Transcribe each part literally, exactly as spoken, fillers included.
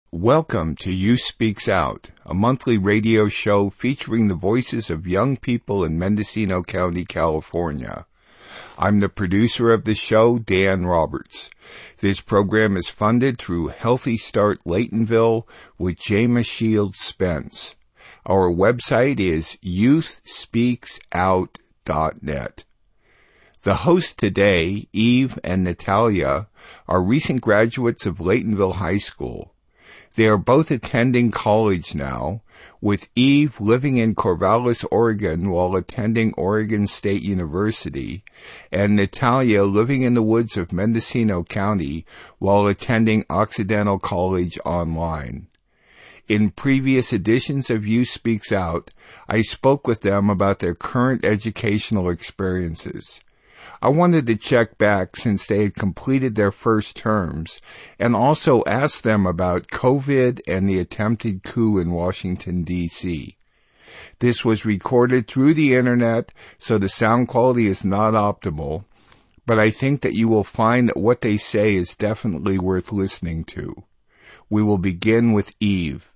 Welcome to You Speaks Out, a monthly radio show featuring the voices of young people in Mendocino County, California. I'm the producer of the show, Dan Roberts. This program is funded through Healthy Start Laytonville with Jama Shields Spence. Our website is youth speaks out dot net. The hosts today, Eve and Natalia, are recent graduates of Laytonville High School. They are both attending college now, with Eve living in Corvallis, Oregon while attending Oregon State University, and Natalia living in the woods of Mendocino County while attending Occidental College online. In previous editions of You Speaks Out, I spoke with them about their current educational experiences. I wanted to check back since they had completed their first terms and also ask them about COVID and the attempted coup in Washington, D C This was recorded through the internet, so the sound quality is not optimal, but I think that you will find that what they say is definitely worth listening to. We will begin with Eve.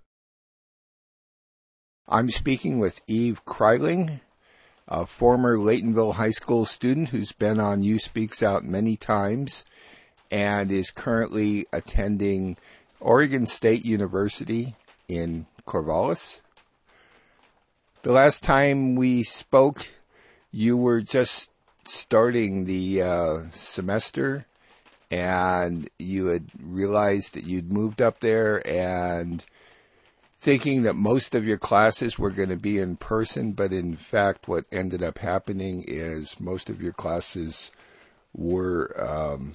I'm speaking with Eve Kreiling, a former Laytonville High School student who's been on You Speaks Out many times and is currently attending Oregon State University in Corvallis. The last time we spoke, you were just starting the uh, semester and you had realized that you'd moved up there and thinking that most of your classes were going to be in person, but in fact what ended up happening is most of your classes were um,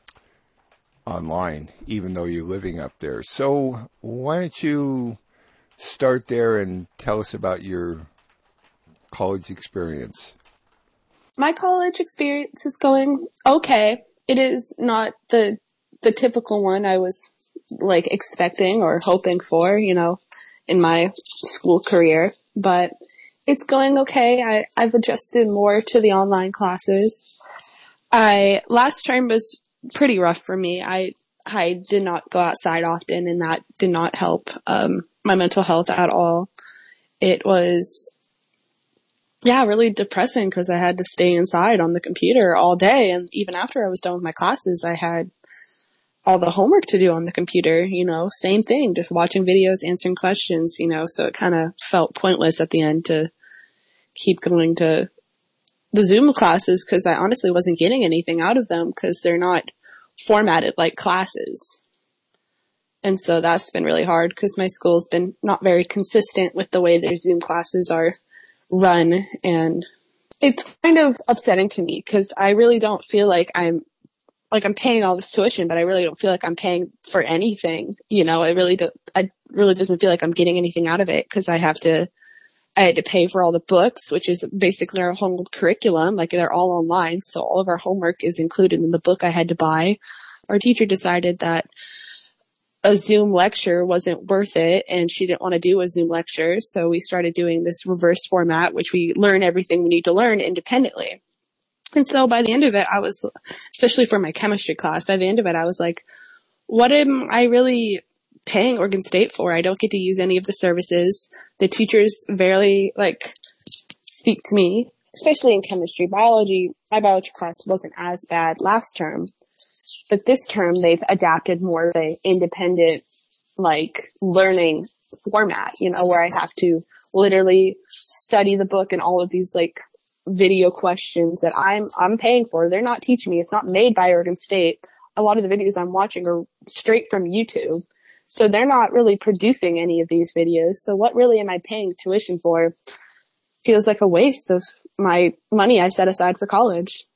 online, even though you're living up there. So why don't you start there and tell us about your college experience? My college experience is going okay. It is not the the typical one I was like expecting or hoping for, you know, in my school career, but it's going okay. I, I've adjusted more to the online classes. I, last term was pretty rough for me. I, I did not go outside often, and that did not help, um, my mental health at all. It was, yeah, really depressing because I had to stay inside on the computer all day. And even after I was done with my classes, I had all the homework to do on the computer, you know, same thing, just watching videos, answering questions, you know, so it kind of felt pointless at the end to keep going to the Zoom classes because I honestly wasn't getting anything out of them because they're not formatted like classes. And so that's been really hard because my school's been not very consistent with the way their Zoom classes are run. And it's kind of upsetting to me because I really don't feel like I'm Like I'm paying all this tuition, but I really don't feel like I'm paying for anything. You know, I really do. I really doesn't feel like I'm getting anything out of it because I have to. I had to pay for all the books, which is basically our whole curriculum. Like they're all online, so all of our homework is included in the book I had to buy. Our teacher decided that a Zoom lecture wasn't worth it, and she didn't want to do a Zoom lecture, so we started doing this reverse format, which we learn everything we need to learn independently. And so by the end of it, I was, especially for my chemistry class, by the end of it, I was like, what am I really paying Oregon State for? I don't get to use any of the services. The teachers barely, like, speak to me, especially in chemistry. Biology, my biology class wasn't as bad last term. But this term, they've adapted more of an independent, like, learning format, you know, where I have to literally study the book and all of these, like, video questions that I'm, I'm paying for. They're not teaching me. It's not made by Oregon State. A lot of the videos I'm watching are straight from YouTube. So they're not really producing any of these videos. So what really am I paying tuition for? Feels like a waste of my money I set aside for college.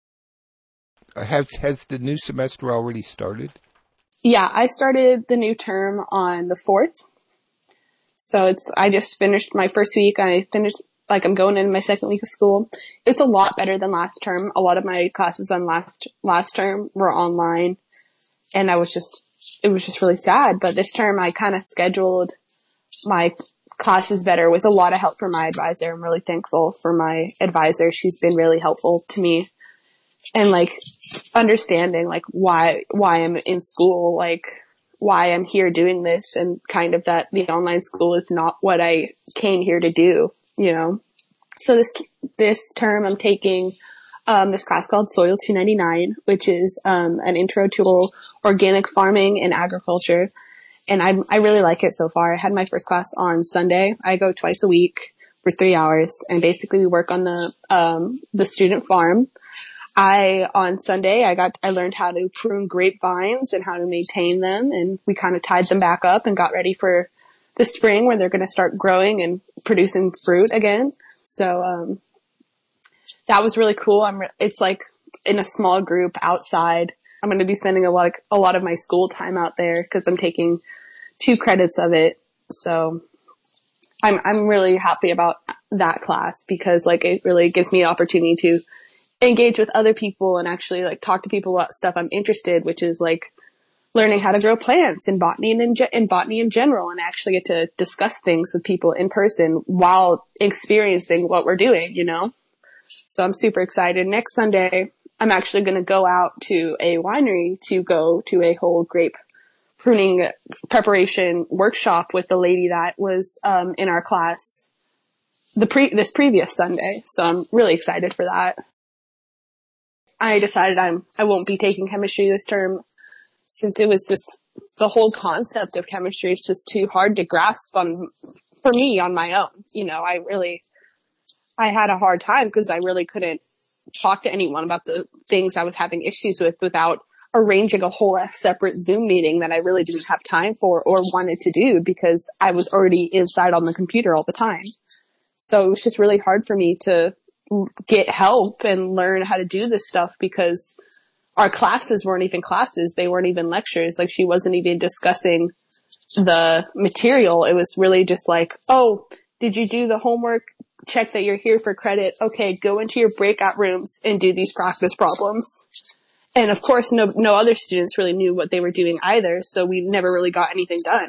Has, has the new semester already started? Yeah, I started the new term on the fourth. So it's, I just finished my first week. I finished, like I'm going into my second week of school. It's a lot better than last term. A lot of my classes on last, last term were online, and I was just, it was just really sad. But this term I kind of scheduled my classes better with a lot of help from my advisor. I'm really thankful for my advisor. She's been really helpful to me. And like understanding like why, why I'm in school, like why I'm here doing this, and kind of that the online school is not what I came here to do, you know. So this this term I'm taking um, this class called Soil two ninety-nine, which is um, an intro to organic farming and agriculture. And I I really like it so far. I had my first class on Sunday. I go twice a week for three hours, and basically we work on the um, the student farm. I, on Sunday, I got, I learned how to prune grapevines and how to maintain them, and we kind of tied them back up and got ready for the spring where they're going to start growing and producing fruit again. So, um, that was really cool. I'm, re- it's like in a small group outside. I'm going to be spending a lot, of, a lot of my school time out there because I'm taking two credits of it. So I'm, I'm really happy about that class because like it really gives me an opportunity to engage with other people and actually like talk to people about stuff I'm interested, which is like learning how to grow plants and botany and in, ge- and botany in general, and actually get to discuss things with people in person while experiencing what we're doing, you know? So I'm super excited. Next Sunday, I'm actually going to go out to a winery to go to a whole grape pruning preparation workshop with the lady that was um, in our class the pre this previous Sunday. So I'm really excited for that. I decided I'm, I won't be taking chemistry this term since it was just, the whole concept of chemistry is just too hard to grasp on, for me on my own. You know, I really, I had a hard time because I really couldn't talk to anyone about the things I was having issues with without arranging a whole separate Zoom meeting that I really didn't have time for or wanted to do because I was already inside on the computer all the time. So it was just really hard for me to get help and learn how to do this stuff because our classes weren't even classes. They weren't even lectures. Like she wasn't even discussing the material. It was really just like, oh, did you do the homework? Check that you're here for credit. Okay, go into your breakout rooms and do these practice problems. And of course, no, no other students really knew what they were doing either. So we never really got anything done.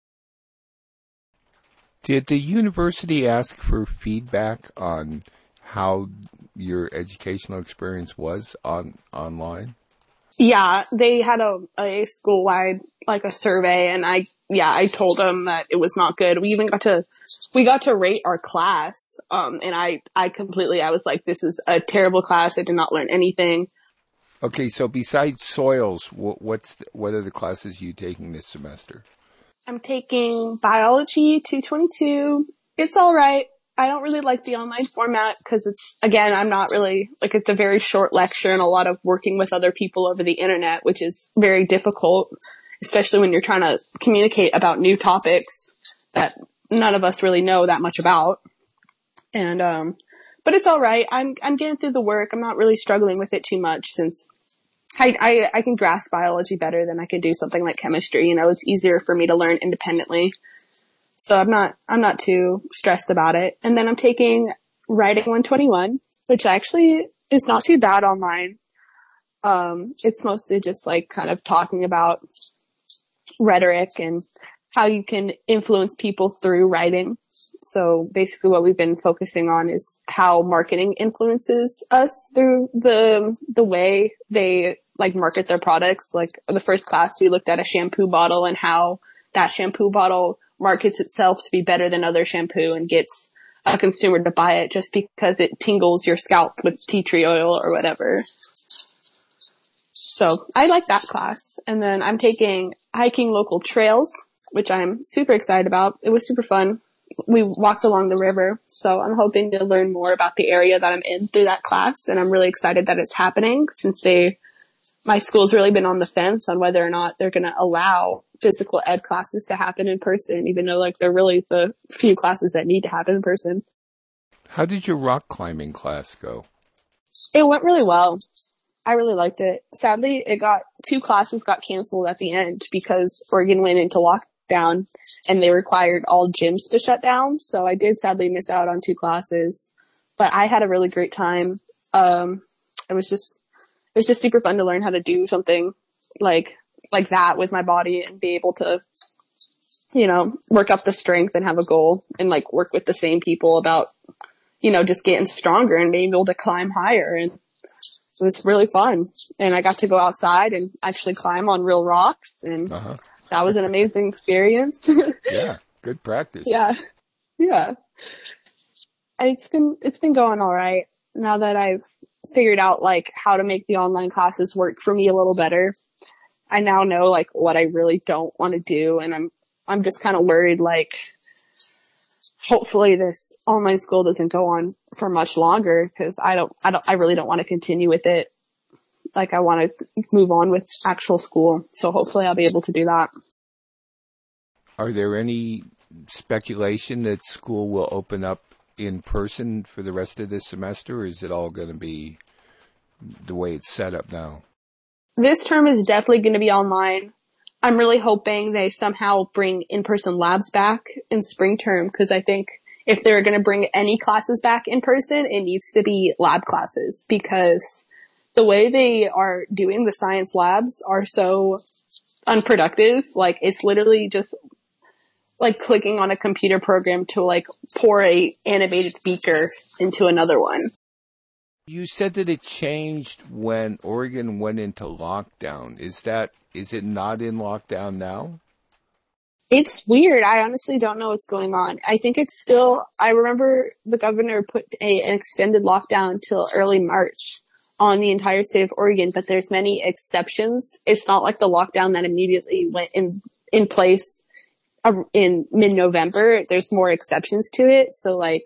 Did the university ask for feedback on how your educational experience was on online? Yeah, they had a, a school-wide, like a survey, and I, yeah, I told them that it was not good. We even got to, we got to rate our class, um, and I, I completely, I was like, this is a terrible class. I did not learn anything. Okay, so besides soils, what, what's the, what are the classes you taking this semester? I'm taking biology two twenty-two. It's all right. I don't really like the online format because it's, again, I'm not really, like, it's a very short lecture and a lot of working with other people over the internet, which is very difficult, especially when you're trying to communicate about new topics that none of us really know that much about. And, um, but it's all right. I'm, I'm getting through the work. I'm not really struggling with it too much since I, I, I can grasp biology better than I can do something like chemistry. You know, it's easier for me to learn independently. So I'm not, I'm not too stressed about it. And then I'm taking writing one twenty-one, which actually is not too bad online. Um, it's mostly just like kind of talking about rhetoric and how you can influence people through writing. So basically what we've been focusing on is how marketing influences us through the, the way they like market their products. Like the first class, we looked at a shampoo bottle and how that shampoo bottle markets itself to be better than other shampoo and gets a consumer to buy it just because it tingles your scalp with tea tree oil or whatever. So I like that class. And then I'm taking hiking local trails, which I'm super excited about. It was super fun. We walked along the river. So I'm hoping to learn more about the area that I'm in through that class. And I'm really excited that it's happening since they, my school's really been on the fence on whether or not they're going to allow physical ed classes to happen in person, even though like they're really the few classes that need to happen in person. How did your rock climbing class go? It went really well. I really liked it. Sadly, it got, two classes got canceled at the end because Oregon went into lockdown and they required all gyms to shut down. So I did sadly miss out on two classes, but I had a really great time. Um, it was just, it was just super fun to learn how to do something like, like that with my body and be able to, you know, work up the strength and have a goal and like work with the same people about, you know, just getting stronger and being able to climb higher. And it was really fun. And I got to go outside and actually climb on real rocks. And uh-huh. that was an amazing experience. Yeah, good practice. Yeah. Yeah. It's been, it's been going all right now that I've figured out like how to make the online classes work for me a little better. I now know like what I really don't want to do. And I'm, I'm just kind of worried, like, hopefully this online school doesn't go on for much longer because I don't, I don't, I really don't want to continue with it. Like I want to move on with actual school. So hopefully I'll be able to do that. Are there any speculation that school will open up in person for the rest of this semester, or is it all going to be the way it's set up now? This term is definitely going to be online. I'm really hoping they somehow bring in-person labs back in spring term, because I think if they're going to bring any classes back in person, it needs to be lab classes, because the way they are doing the science labs are so unproductive. Like, it's literally just like clicking on a computer program to like pour a animated beaker into another one. You said that it changed when Oregon went into lockdown. Is that, is it not in lockdown now? It's weird. I honestly don't know what's going on. I think it's still, I remember the governor put a, an extended lockdown till early March on the entire state of Oregon, but there's many exceptions. It's not like the lockdown that immediately went in, in place in mid-November. There's more exceptions to it. So like,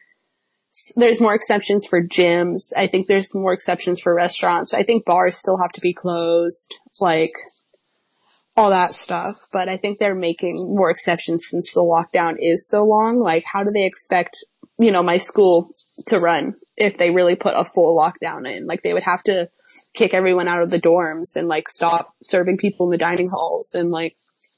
there's more exceptions for gyms. I think there's more exceptions for restaurants. I think bars still have to be closed, like all that stuff. But I think they're making more exceptions since the lockdown is so long. Like, how do they expect, you know, my school to run if they really put a full lockdown in? Like, they would have to kick everyone out of the dorms and like stop serving people in the dining halls and like,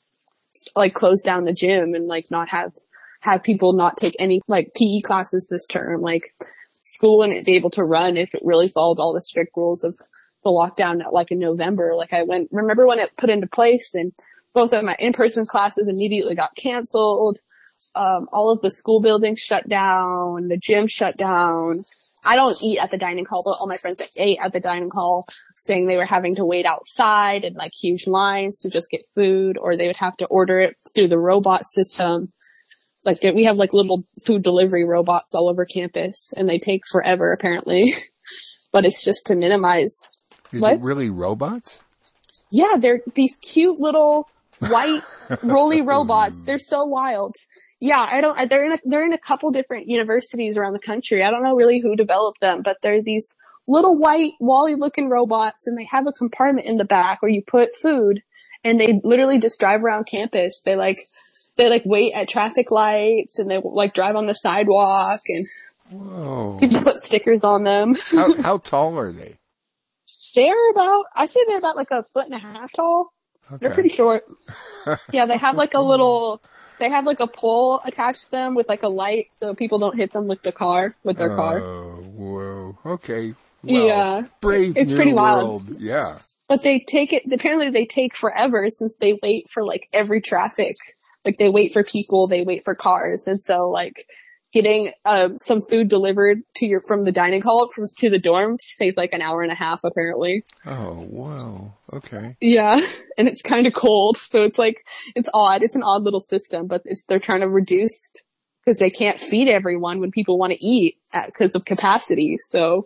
like close down the gym and like not have, have people not take any like P E classes this term. Like, school wouldn't be able to run if it really followed all the strict rules of the lockdown like in November. Like, I went, remember when it put into place and both of my in-person classes immediately got canceled. Um, all of the school buildings shut down, the gym shut down. I don't eat at the dining hall, but all my friends that ate at the dining hall saying they were having to wait outside in like huge lines to just get food, or they would have to order it through the robot system. Like, we have like little food delivery robots all over campus and they take forever apparently, but it's just to minimize. Is What? it really robots? Yeah, they're these cute little white rolly robots. They're so wild. Yeah, I don't, they're in a, they're in a couple different universities around the country. I don't know really who developed them, but they're these little white Wall-E looking robots, and they have a compartment in the back where you put food, and they literally just drive around campus. They like, they like wait at traffic lights, and they like drive on the sidewalk, and Whoa. people put stickers on them. How, how tall are they? They're about, I say they're about like a foot and a half tall. Okay. They're pretty short. Yeah, they have like a little, they have like a pole attached to them with like a light so people don't hit them with the car, with their oh, car. Oh, whoa. Okay. Wow. Yeah. Brave It's new pretty wild. world. Yeah. But they take it, apparently they take forever since they wait for like every traffic. Like, they wait for people, they wait for cars. And so like, getting um, some food delivered to your from the dining hall from, to the dorm takes like an hour and a half apparently. Oh, wow. Okay. Yeah, and it's kind of cold, so it's like, it's odd. It's an odd little system, but it's, they're trying to reduce because they can't feed everyone when people want to eat because of capacity. So,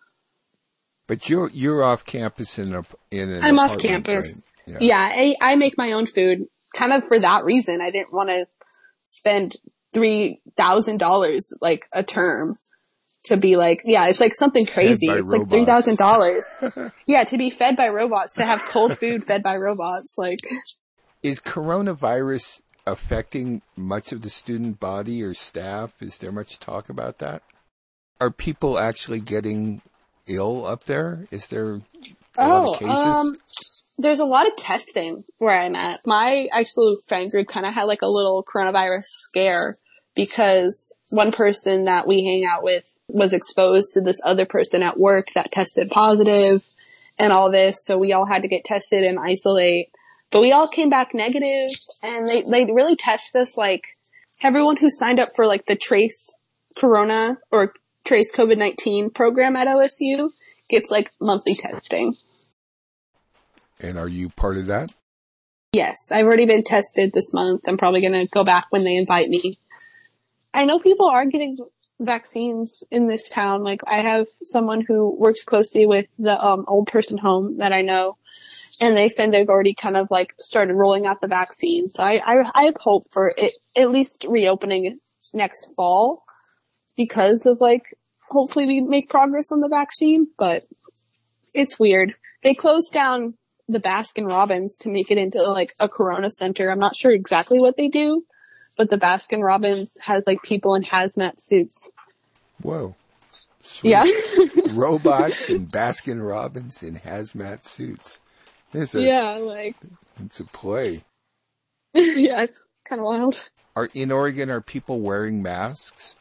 but you're you're off campus in a in an I'm off apartment, campus. right? Yeah, yeah I, I make my own food, kind of for that reason. I didn't want to spend three thousand dollars like a term to be like, yeah, it's like something crazy. It's robots. Like three thousand dollars. Yeah, to be fed by robots, to have cold food fed by robots. Like, is coronavirus affecting much of the student body or staff? Is there much talk about that? Are people actually getting ill up there? Is there a oh, lot of cases? Um, there's a lot of testing where I'm at. My actual friend group kind of had like a little coronavirus scare because one person that we hang out with was exposed to this other person at work that tested positive and all this. So we all had to get tested and isolate, but we all came back negative, and they, they really test us. Like, everyone who signed up for like the Trace Corona or Trace COVID nineteen program at O S U gets like monthly testing. And are you part of that? Yes, I've already been tested this month. I'm probably going to go back when they invite me. I know people are getting vaccines in this town. Like, I have someone who works closely with the um, old person home that I know, and they said they've already kind of like started rolling out the vaccine. So I, I, I have hope for it at least reopening next fall because of like, hopefully we make progress on the vaccine, but it's weird. They closed down the Baskin Robbins to make it into like a Corona center. I'm not sure exactly what they do, but the Baskin Robbins has like people in hazmat suits. Whoa. Sweet. Yeah. Robots and Baskin Robbins in hazmat suits. It's a, yeah, like. It's a play. Yeah, it's kind of wild. Are in Oregon, are people wearing masks?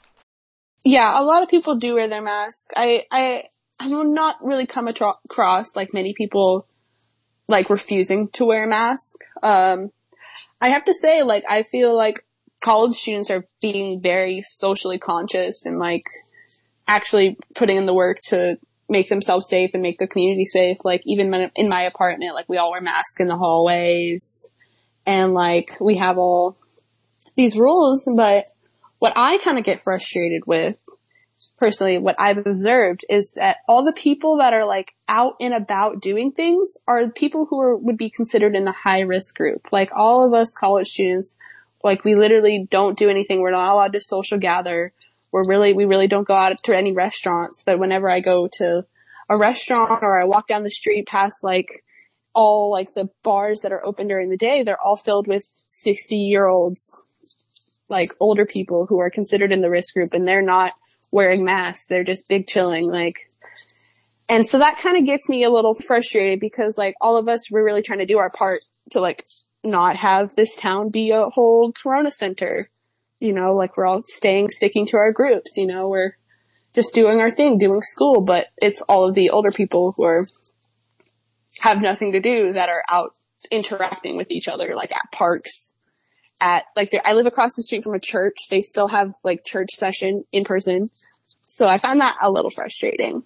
Yeah, a lot of people do wear their mask. I, I, I've not really come atro- across like many people like refusing to wear a mask. Um, I have to say, like, I feel like college students are being very socially conscious and like actually putting in the work to make themselves safe and make the community safe. Like, even in my apartment, like, we all wear masks in the hallways and like we have all these rules. But what I kind of get frustrated with, personally, what I've observed is that all the people that are like out and about doing things are people who are, would be considered in the high risk group. Like, all of us college students, like, we literally don't do anything. We're not allowed to social gather. We're really, we really don't go out to any restaurants. But whenever I go to a restaurant or I walk down the street past like all like the bars that are open during the day, they're all filled with sixty year olds, like older people who are considered in the risk group, and they're not wearing masks. They're just big chilling. Like, and so that kind of gets me a little frustrated because like all of us, we're really trying to do our part to like not have this town be a whole Corona center. You know, like we're all staying, sticking to our groups, you know, we're just doing our thing, doing school, but it's all of the older people who are, have nothing to do that are out interacting with each other, like at parks, at, like, I live across the street from a church. They still have like church session in person. So I found that a little frustrating.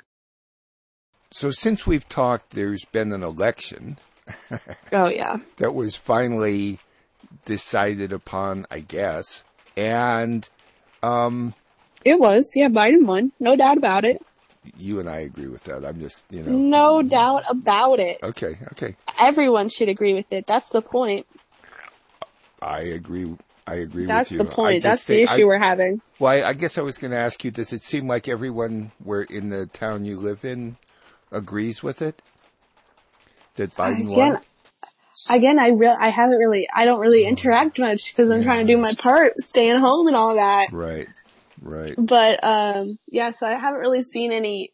So since we've talked, there's been an election. Oh yeah. That was finally decided upon, I guess. And, um, it was, yeah, Biden won. No doubt about it. You and I agree with that. I'm just, you know. No doubt about it. Okay, okay. Everyone should agree with it. That's the point. I agree. I agree That's with you. That's the point. That's think, the issue I, we're having. Well, I, I guess I was going to ask you, does it seem like everyone where in the town you live in agrees with it? That Biden again, won? Again, I re- I haven't really, I don't really interact much because I'm yeah. trying to do my part, staying home and all that. Right, right. But, um, yeah, so I haven't really seen any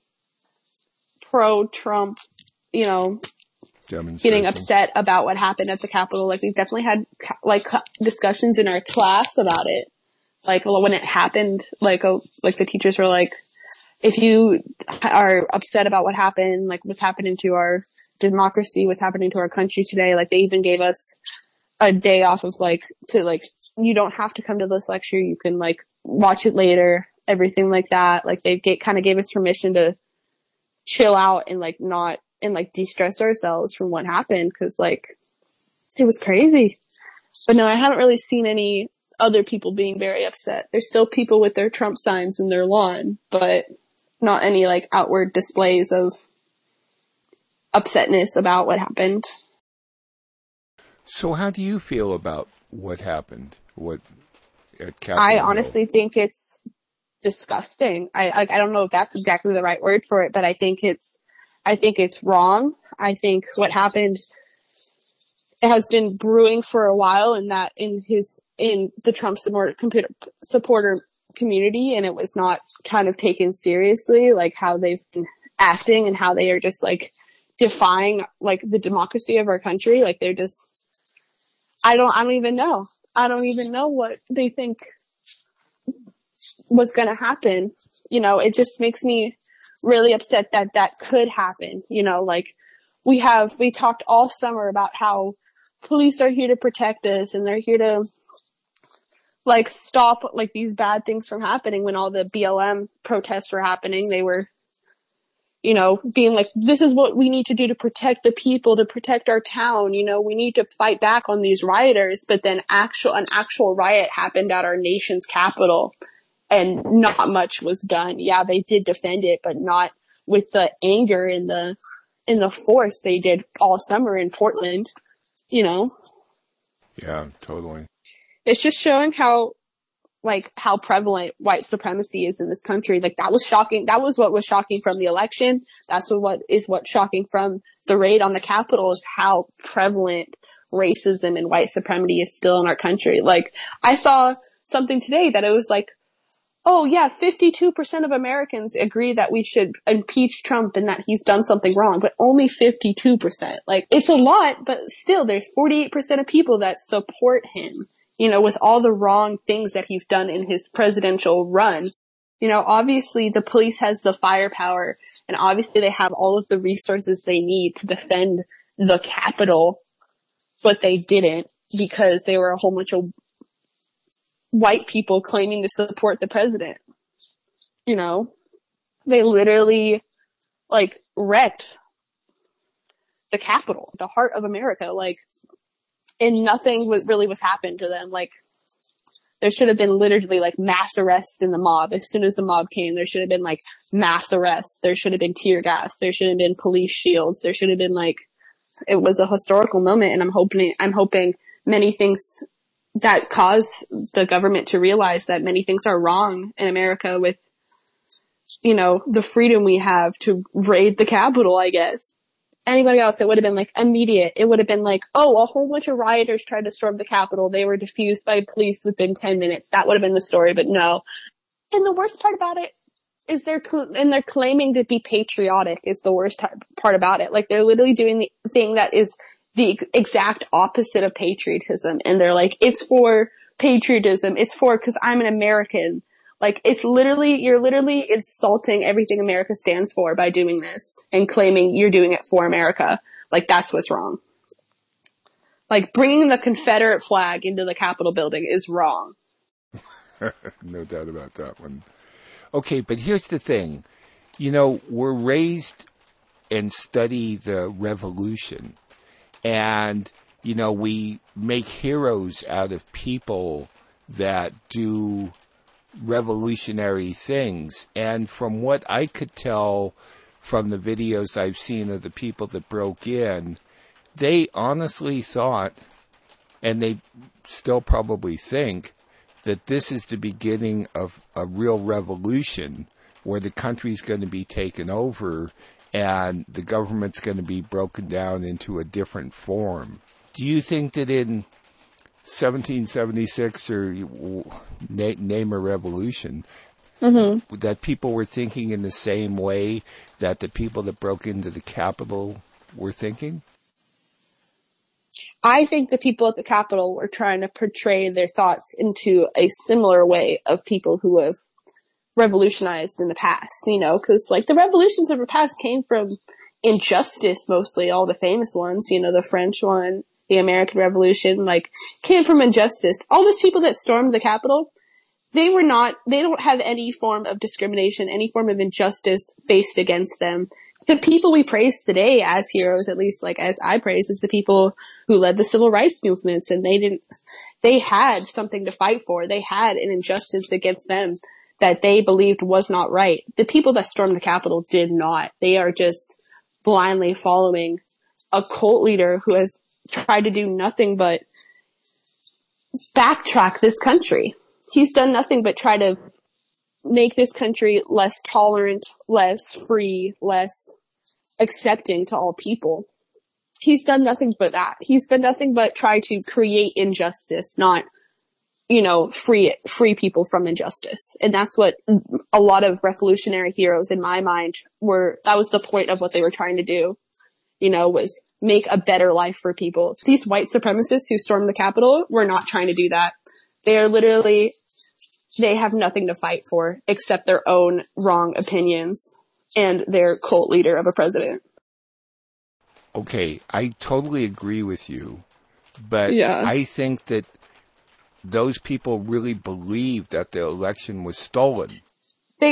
pro-Trump, you know, getting upset about what happened at the Capitol. Like, we've definitely had, like, discussions in our class about it. Like, when it happened, like, oh, like the teachers were like, if you are upset about what happened, like what's happening to our democracy, what's happening to our country today, like they even gave us a day off of like, to like, you don't have to come to this lecture, you can like watch it later, everything like that. Like they get, kind of gave us permission to chill out and like not, and like de-stress ourselves from what happened, cause like, it was crazy. But no, I haven't really seen any other people being very upset. There's still people with their Trump signs in their lawn, but not any like outward displays of upsetness about what happened. So how do you feel about what happened? What at Capitol I Hill? honestly think it's disgusting. I, I I don't know if that's exactly the right word for it, but I think it's I think it's wrong. I think what happened has been brewing for a while in that in his in the Trump supporter computer supporter community, and it was not kind of taken seriously, like how they've been acting and how they are just like defying like the democracy of our country. Like they're just, I don't, I don't even know. I don't even know what they think was going to happen. You know, it just makes me really upset that that could happen. You know, like we have, we talked all summer about how police are here to protect us and they're here to like stop like these bad things from happening. When all the B L M protests were happening, they were you know, being like, this is what we need to do to protect the people, to protect our town. You know, we need to fight back on these rioters. But then actual, an actual riot happened at our nation's capital and not much was done. Yeah, they did defend it, but not with the anger and the, and the force they did all summer in Portland, you know? Yeah, totally. It's just showing how, like, how prevalent white supremacy is in this country. Like, that was shocking. That was what was shocking from the election. That's what, what is what shocking from the raid on the Capitol, is how prevalent racism and white supremacy is still in our country. Like, I saw something today that it was like, oh yeah, fifty-two percent of Americans agree that we should impeach Trump and that he's done something wrong, but only fifty-two percent. Like, it's a lot, but still there's forty-eight percent of people that support him, you know, with all the wrong things that he's done in his presidential run. You know, obviously the police has the firepower and obviously they have all of the resources they need to defend the Capitol, but they didn't because they were a whole bunch of white people claiming to support the president. You know, they literally, like, wrecked the Capitol, the heart of America, like, and nothing was really was happened to them. Like, there should have been literally, like, mass arrests in the mob. As soon as the mob came, there should have been, like, mass arrests. There should have been tear gas. There should have been police shields. There should have been, like, it was a historical moment, and I'm hoping, I'm hoping many things that cause the government to realize that many things are wrong in America with, you know, the freedom we have to raid the Capitol, I guess. Anybody else, it would have been like immediate. It would have been like, oh, a whole bunch of rioters tried to storm the Capitol. They were defused by police within ten minutes. That would have been the story, but no. And the worst part about it is they're, cl- and they're claiming to be patriotic is the worst t- part about it. Like, they're literally doing the thing that is the exact opposite of patriotism. And they're like, it's for patriotism. It's for, cause I'm an American. Like, it's literally, you're literally insulting everything America stands for by doing this and claiming you're doing it for America. Like, that's what's wrong. Like, bringing the Confederate flag into the Capitol building is wrong. No doubt about that one. Okay, but here's the thing. You know, we're raised and study the revolution. And, you know, we make heroes out of people that do revolutionary things. And from what I could tell from the videos I've seen of the people that broke in, they honestly thought, and they still probably think, that this is the beginning of a real revolution where the country's going to be taken over and the government's going to be broken down into a different form. Do you think that in seventeen seventy-six, or na- name a revolution, mm-hmm. that people were thinking in the same way that the people that broke into the Capitol were thinking? I think the people at the Capitol were trying to portray their thoughts into a similar way of people who have revolutionized in the past, you know, because, like, the revolutions of the past came from injustice, mostly, all the famous ones, you know, the French one, the American Revolution, like, came from injustice. All those people that stormed the Capitol, they were not, they don't have any form of discrimination, any form of injustice faced against them. The people we praise today as heroes, at least, like, as I praise, is the people who led the civil rights movements, and they didn't, they had something to fight for. They had an injustice against them that they believed was not right. The people that stormed the Capitol did not. They are just blindly following a cult leader who has tried to do nothing but backtrack this country. He's done nothing but try to make this country less tolerant, less free, less accepting to all people. He's done nothing but that. He's been nothing but try to create injustice, not, you know, free, free people from injustice. And that's what a lot of revolutionary heroes in my mind were, that was the point of what they were trying to do, you know, was make a better life for people. These white supremacists who stormed the Capitol were not trying to do that. They are literally, they have nothing to fight for except their own wrong opinions and their cult leader of a president. Okay, I totally agree with you, but yeah. I think that those people really believe that the election was stolen. They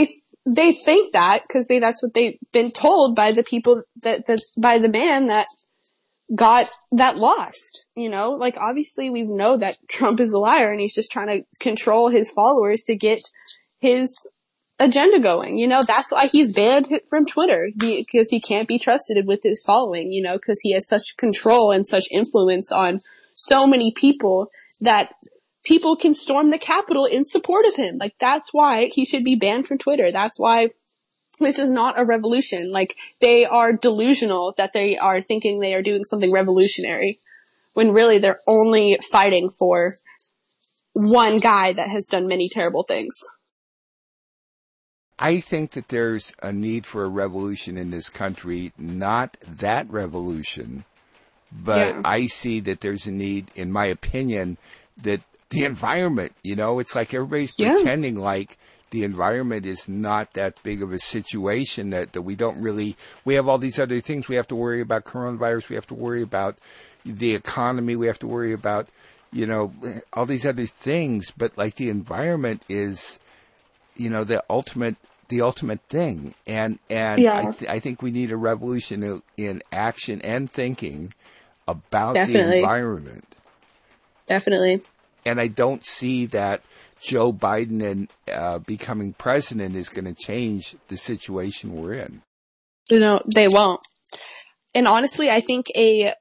they think that because they that's what they've been told by the people that, that by the man that got that lost. You know, like obviously we know that Trump is a liar and he's just trying to control his followers to get his agenda going. You know, that's why he's banned from Twitter, because he can't be trusted with his following, you know, because he has such control and such influence on so many people that people can storm the Capitol in support of him. Like, that's why he should be banned from Twitter. That's why this is not a revolution. Like, they are delusional that they are thinking they are doing something revolutionary when really they're only fighting for one guy that has done many terrible things. I think that there's a need for a revolution in this country, not that revolution, but yeah. I see that there's a need, in my opinion, that the environment, you know, it's like everybody's yeah. pretending like the environment is not that big of a situation, that, that we don't really, we have all these other things. We have to worry about coronavirus. We have to worry about the economy. We have to worry about, you know, all these other things. But like the environment is, you know, the ultimate, the ultimate thing. And, and yeah. I, th- I think we need a revolution in, in action and thinking about Definitely. the environment. Definitely. And I don't see that Joe Biden and uh, becoming president is going to change the situation we're in. You know, they won't. And honestly, I think a,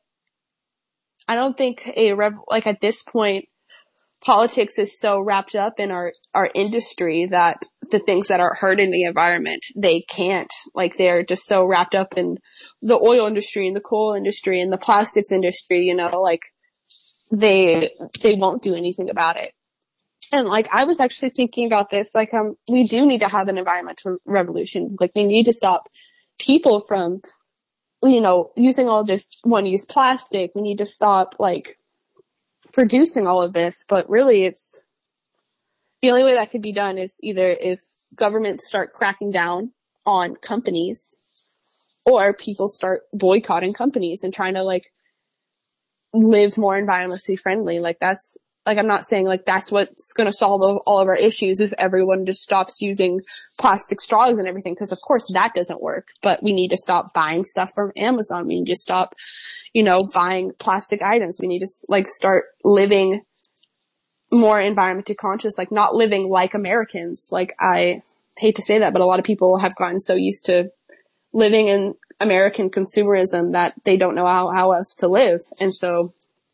I don't think a, rev- like at this point, politics is so wrapped up in our, our industry that the things that are hurting the environment, they can't. Like, they're just so wrapped up in the oil industry and the coal industry and the plastics industry, you know, like they, they won't do anything about it. And like, I was actually thinking about this, like, um, we do need to have an environmental revolution. Like, we need to stop people from, you know, using all this one-use plastic. We need to stop, like, producing all of this. But really, it's, the only way that could be done is either if governments start cracking down on companies, or people start boycotting companies and trying to, like, live more environmentally friendly. Like, that's, like, I'm not saying, like, that's what's going to solve all of our issues if everyone just stops using plastic straws and everything, because of course that doesn't work. But we need to stop buying stuff from Amazon. We need to stop, you know, buying plastic items. We need to, like, start living more environmentally conscious, like, not living like Americans. Like, I hate to say that, but a lot of people have gotten so used to living in American consumerism that they don't know how, how else to live. And so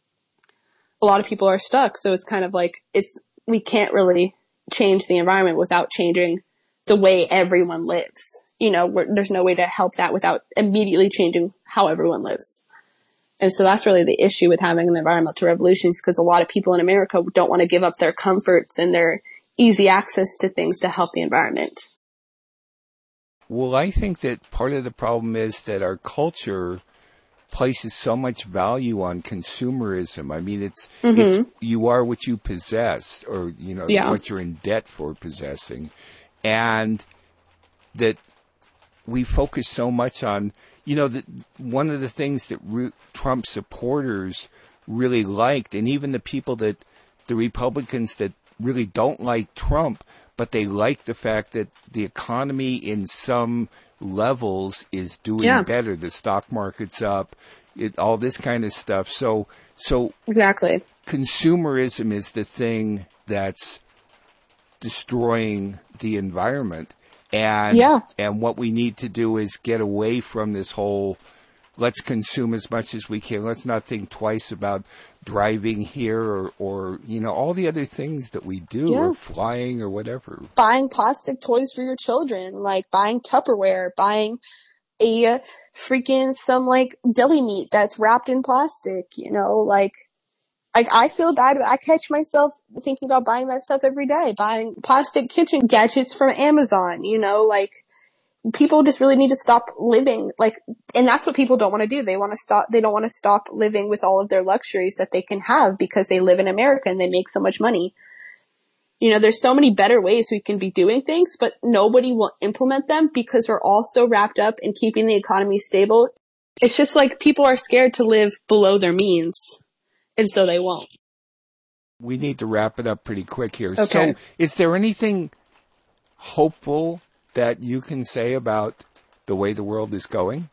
a lot of people are stuck. So it's kind of like, it's, we can't really change the environment without changing the way everyone lives. You know, we're, there's no way to help that without immediately changing how everyone lives. And so that's really the issue with having an environmental revolution, because a lot of people in America don't want to give up their comforts and their easy access to things to help the environment. Well, I think that part of the problem is that our culture places so much value on consumerism. I mean, it's, mm-hmm. it's you are what you possess, or, you know, yeah. what you're in debt for possessing. And that we focus so much on, you know, that one of the things that Re- Trump supporters really liked, and even the people that, the Republicans that really don't like Trump, but they like the fact that the economy in some levels is doing yeah. better. The stock market's up, it, all this kind of stuff. So, so exactly, consumerism is the thing that's destroying the environment. And, yeah. and what we need to do is get away from this whole, let's consume as much as we can. Let's not think twice about driving here or, or, you know, all the other things that we do, yeah. or flying or whatever. Buying plastic toys for your children, like buying Tupperware, buying a freaking some like deli meat that's wrapped in plastic, you know, like, like I feel bad. I catch myself thinking about buying that stuff every day, buying plastic kitchen gadgets from Amazon, you know, like, people just really need to stop living like, and that's what people don't want to do. They want to stop, they don't want to stop living with all of their luxuries that they can have because they live in America and they make so much money. You know, there's so many better ways we can be doing things, but nobody will implement them because we're all so wrapped up in keeping the economy stable. It's just like people are scared to live below their means, and so they won't. We need to wrap it up pretty quick here. Okay. So is there anything hopeful that you can say about the way the world is going?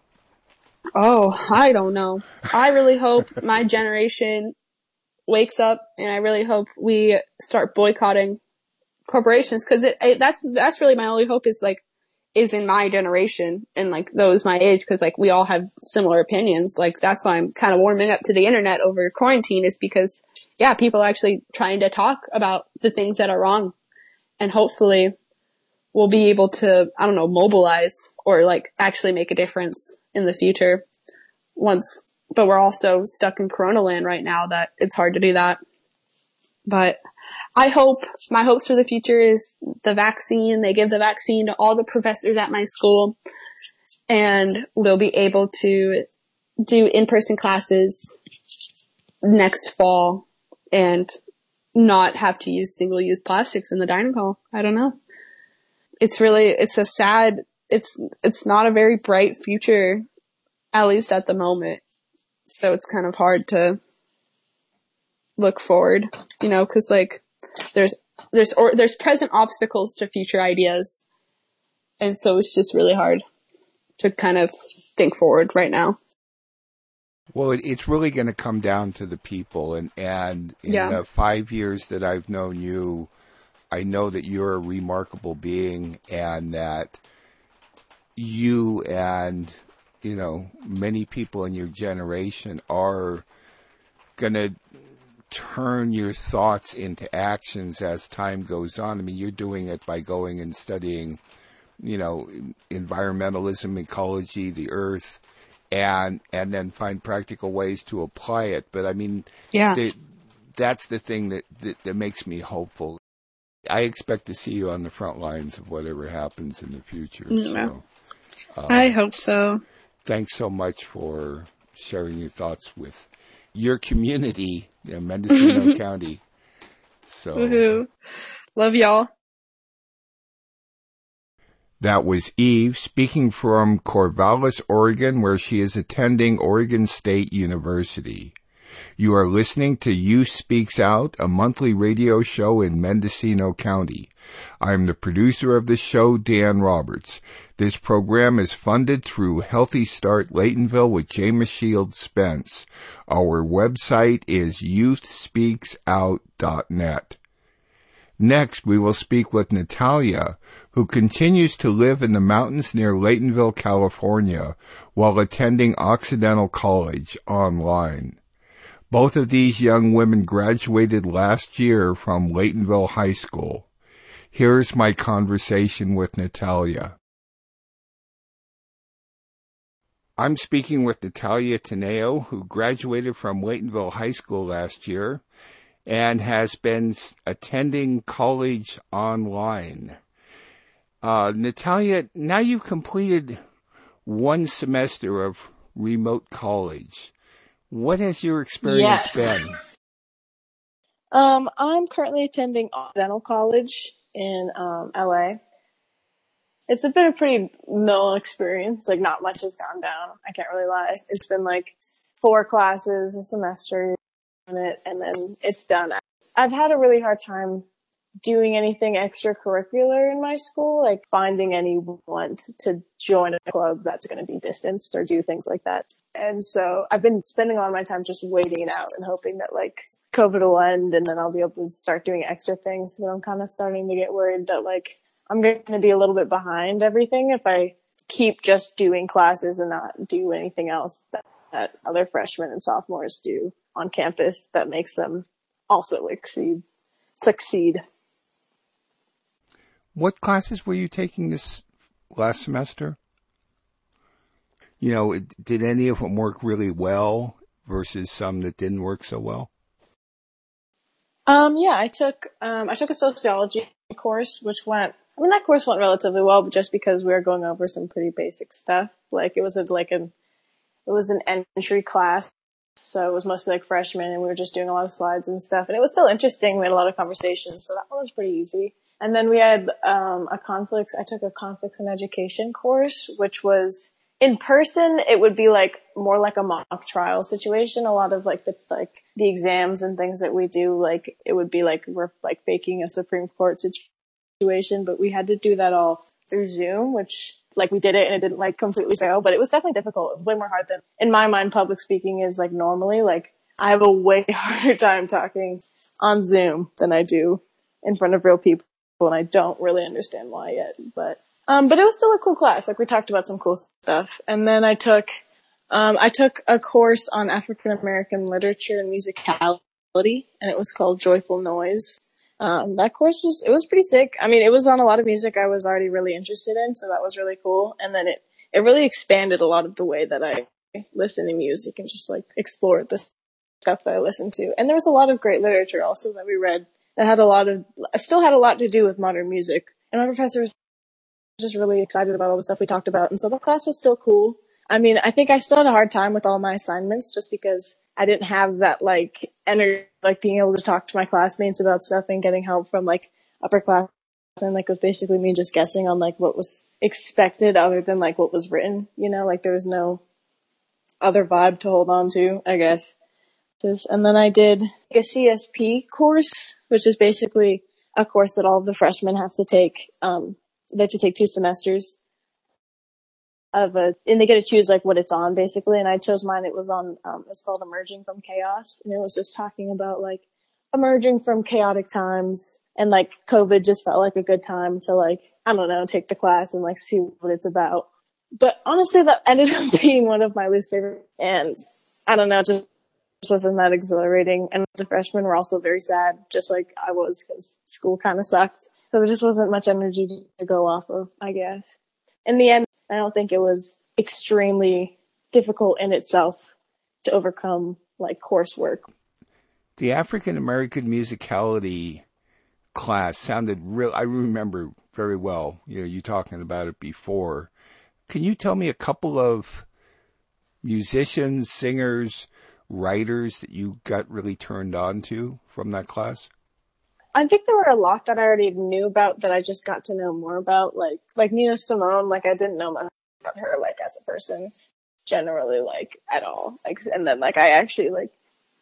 Oh, I don't know. I really hope my generation wakes up, and I really hope we start boycotting corporations, because it, it that's that's really my only hope is like is in my generation and like those my age, because like we all have similar opinions. Like that's why I'm kind of warming up to the internet over quarantine, is because yeah, people are actually trying to talk about the things that are wrong, and hopefully we'll be able to, I don't know, mobilize or like actually make a difference in the future once. But we're also stuck in Corona land right now that it's hard to do that. But I hope, my hopes for the future is the vaccine. They give the vaccine to all the professors at my school, and we'll be able to do in-person classes next fall and not have to use single-use plastics in the dining hall. I don't know. It's really, it's a sad, it's, it's not a very bright future, at least at the moment. So it's kind of hard to look forward, you know, cause like there's, there's, or there's present obstacles to future ideas. And so it's just really hard to kind of think forward right now. Well, it, it's really going to come down to the people. And, and in yeah. the five years that I've known you, I know that you're a remarkable being, and that you and, you know, many people in your generation are going to turn your thoughts into actions as time goes on. I mean, you're doing it by going and studying, you know, environmentalism, ecology, the earth, and and then find practical ways to apply it. But I mean, yeah. they, that's the thing that, that, that makes me hopeful. I expect to see you on the front lines of whatever happens in the future. Yeah. So, uh, I hope so. Thanks so much for sharing your thoughts with your community in Mendocino County. So, woohoo. Love y'all. That was Eve speaking from Corvallis, Oregon, where she is attending Oregon State University. You are listening to You Speaks Out, a monthly radio show in Mendocino County. I'm the producer of the show, Dan Roberts. This program is funded through Healthy Start Laytonville with James Shield Spence. Our website is youth speaks out dot net. Next, we will speak with Natalia, who continues to live in the mountains near Laytonville, California, while attending Occidental College online. Both of these young women graduated last year from Laytonville High School. Here's my conversation with Natalia. I'm speaking with Natalia Teneo, who graduated from Laytonville High School last year and has been attending college online. Uh, Natalia, now you've completed one semester of remote college. What has your experience yes. been? Um, I'm currently attending Occidental College in um, L A. It's a been a pretty mellow experience. Like, not much has gone down. I can't really lie. It's been like four classes a semester on it, and then it's done. I've had a really hard time doing anything extracurricular in my school, like finding anyone to join a club that's going to be distanced or do things like that. And so I've been spending a lot of my time just waiting it out and hoping that like COVID will end and then I'll be able to start doing extra things. But I'm kind of starting to get worried that like I'm going to be a little bit behind everything if I keep just doing classes and not do anything else that, that other freshmen and sophomores do on campus that makes them also exceed, succeed. What classes were you taking this last semester? You know, did any of them work really well versus some that didn't work so well? Um, yeah, I took, um, I took a sociology course, which went, I mean, that course went relatively well, but just because we were going over some pretty basic stuff. Like, it was a, like an, it was an entry class. So it was mostly like freshmen and we were just doing a lot of slides and stuff. And it was still interesting. We had a lot of conversations. So that one was pretty easy. And then we had, um, a conflicts, I took a conflicts in education course, which was in person. It would be like more like a mock trial situation. A lot of like the, like the exams and things that we do, like it would be like, we're like faking a Supreme Court situation, but we had to do that all through Zoom, which like we did it and it didn't like completely fail, but it was definitely difficult. It was way more hard than, in my mind, public speaking is like normally. Like I have a way harder time talking on Zoom than I do in front of real people, and I don't really understand why yet. But um, but it was still a cool class. Like we talked about some cool stuff, and then I took um, I took a course on African American literature and musicality, and it was called Joyful Noise. Um, that course was, it was pretty sick. I mean, it was on a lot of music I was already really interested in, so that was really cool. And then it, it really expanded a lot of the way that I listen to music and just like explore the stuff that I listen to. And there was a lot of great literature also that we read that had a lot of, still had a lot to do with modern music. And my professor was just really excited about all the stuff we talked about. And so the class was still cool. I mean, I think I still had a hard time with all my assignments just because I didn't have that like energy, like being able to talk to my classmates about stuff and getting help from like upper class. And like it was basically me just guessing on like what was expected other than like what was written, you know, like there was no other vibe to hold on to, I guess. And then I did a C S P course, which is basically a course that all of the freshmen have to take. Um, they have to take two semesters of a, and they get to choose like what it's on basically. And I chose mine. It was on, um, it's called Emerging from Chaos. And it was just talking about like emerging from chaotic times, and like COVID just felt like a good time to like, I don't know, take the class and like see what it's about. But honestly, that ended up being one of my least favorite. And I don't know, just wasn't that exhilarating. And the freshmen were also very sad, just like I was, because school kind of sucked. So there just wasn't much energy to go off of, I guess. In the end, I don't think it was extremely difficult in itself to overcome like coursework. The African American musicality class sounded real. I remember very well, you know, you talking about it before. Can you tell me a couple of musicians, singers, writers that you got really turned on to from that class? I think there were a lot that I already knew about that I just got to know more about, like like Nina Simone. Like I didn't know much about her, like as a person, generally, like at all. Like and then like I actually like.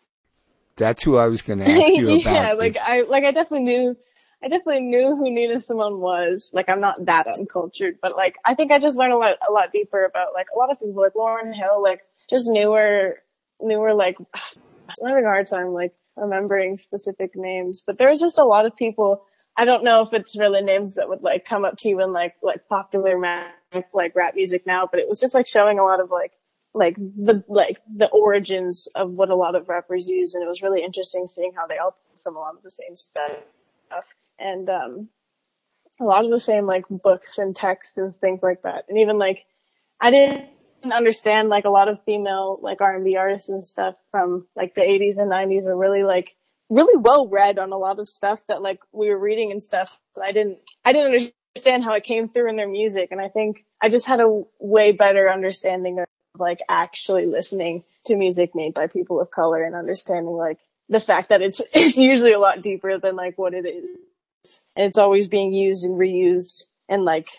That's who I was going to ask you about. Yeah, like I like I definitely knew, I definitely knew who Nina Simone was. Like I'm not that uncultured, but like I think I just learned a lot a lot deeper about like a lot of people, like Lauryn Hill, like just newer newer like I'm having a hard time like remembering specific names, but there was just a lot of people. I don't know if it's really names that would like come up to you in like like popular rap, like rap music now, but it was just like showing a lot of like like the like the origins of what a lot of rappers use, and it was really interesting seeing how they all pulled from a lot of the same stuff and um a lot of the same like books and texts and things like that. And even like I didn't understand like a lot of female like R and B artists and stuff from like the eighties and nineties are really like really well read on a lot of stuff that like we were reading and stuff. But I didn't I didn't understand how it came through in their music, and I think I just had a way better understanding of like actually listening to music made by people of color and understanding like the fact that it's it's usually a lot deeper than like what it is, and it's always being used and reused, and like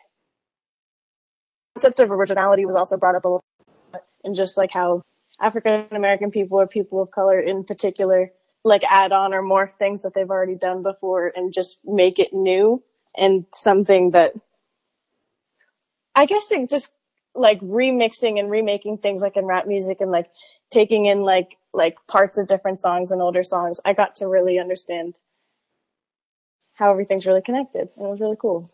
concept of originality was also brought up a little bit, and just like how African American people or people of color in particular like add on or morph things that they've already done before and just make it new and something that I guess it just like remixing and remaking things like in rap music and like taking in like like parts of different songs and older songs. I got to really understand how everything's really connected, and it was really cool.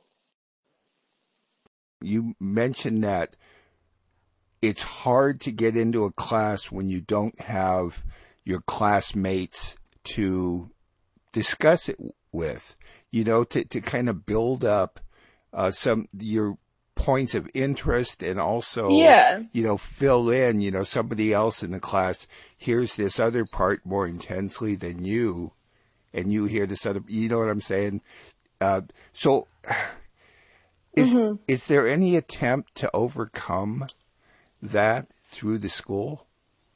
You mentioned that it's hard to get into a class when you don't have your classmates to discuss it with, you know, to, to kind of build up uh, some your points of interest, and also, yeah. you know, fill in, you know, somebody else in the class hears this other part more intensely than you, and you hear this other, you know what I'm saying? Uh, so is, mm-hmm. is there any attempt to overcome that through the school?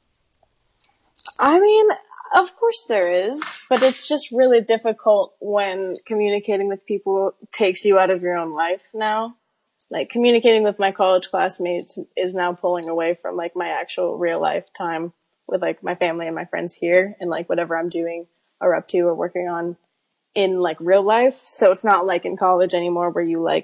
I mean, of course there is, but it's just really difficult when communicating with people takes you out of your own life now. Like communicating with my college classmates is now pulling away from like my actual real life time with like my family and my friends here, and like whatever I'm doing or up to or working on in like real life. So it's not like in college anymore where you like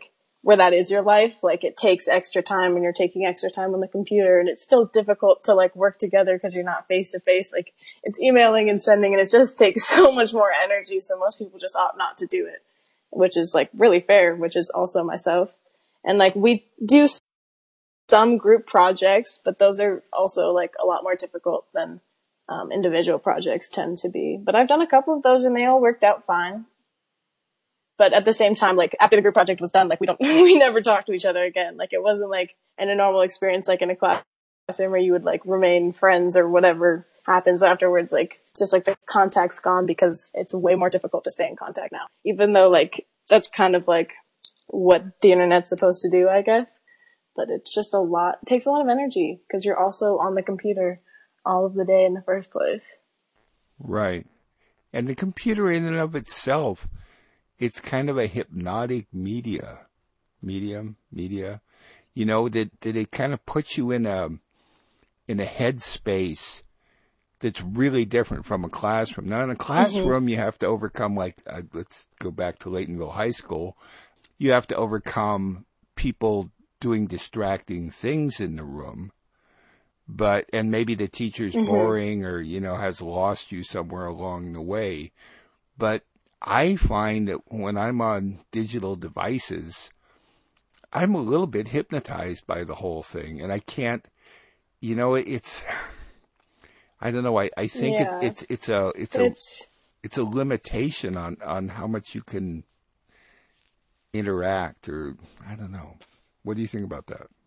where that is your life, like it takes extra time and you're taking extra time on the computer, and it's still difficult to like work together because you're not face to face. Like it's emailing and sending, and it just takes so much more energy. So most people just opt not to do it, which is like really fair, which is also myself. And like we do some group projects, but those are also like a lot more difficult than um, individual projects tend to be. But I've done a couple of those and they all worked out fine. But at the same time, like after the group project was done, like we don't, we never talked to each other again. Like it wasn't like in a normal experience, like in a classroom where you would like remain friends or whatever happens afterwards. Like just like the contact's gone because it's way more difficult to stay in contact now, even though like that's kind of like what the internet's supposed to do, I guess. But it's just a lot, it takes a lot of energy because you're also on the computer all of the day in the first place. Right. And the computer in and of itself, it's kind of a hypnotic media, medium, media, you know, that, that it kind of puts you in a, in a headspace that's really different from a classroom. Now in a classroom, mm-hmm. you have to overcome like, uh, let's go back to Laytonville High School. You have to overcome people doing distracting things in the room, but, and maybe the teacher's mm-hmm. boring or, you know, has lost you somewhere along the way. But I find that when I'm on digital devices, I'm a little bit hypnotized by the whole thing, and I can't, you know, it's, I don't know, I, I think yeah. it's, it's, it's a, it's, it's a, it's a limitation on, on how much you can interact, or I don't know. What do you think about that?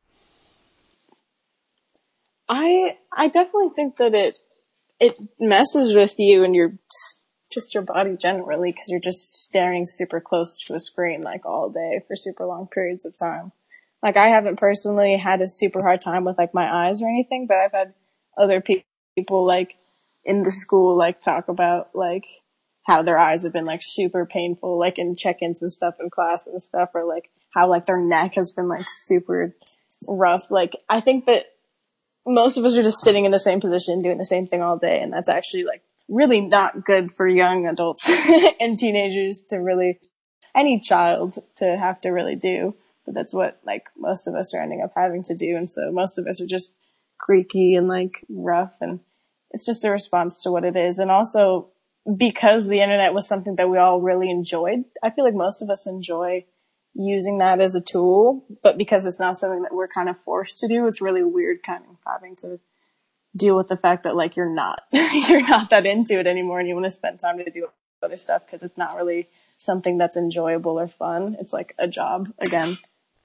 I, I definitely think that it, it messes with you and your, just your body generally, because you're just staring super close to a screen like all day for super long periods of time. Like I haven't personally had a super hard time with like my eyes or anything, but I've had other pe- people like in the school like talk about like how their eyes have been like super painful, like in check-ins and stuff in class and stuff, or like how like their neck has been like super rough. Like I think that most of us are just sitting in the same position doing the same thing all day, and that's actually like really not good for young adults and teenagers to really, any child to have to really do. But that's what like most of us are ending up having to do. And so most of us are just creaky and like rough, and it's just a response to what it is. And also because the internet was something that we all really enjoyed, I feel like most of us enjoy using that as a tool, but because it's not something that we're kind of forced to do, it's really weird kind of having to deal with the fact that like you're not, you're not that into it anymore and you want to spend time to do other stuff because it's not really something that's enjoyable or fun. It's like a job again.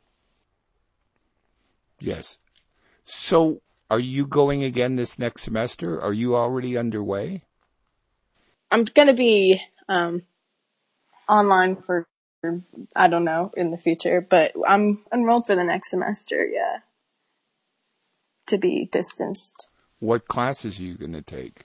Yes. So are you going again this next semester? Are you already underway? I'm going to be um, online for, I don't know, in the future, but I'm enrolled for the next semester, yeah, to be distanced. What classes are you going to take?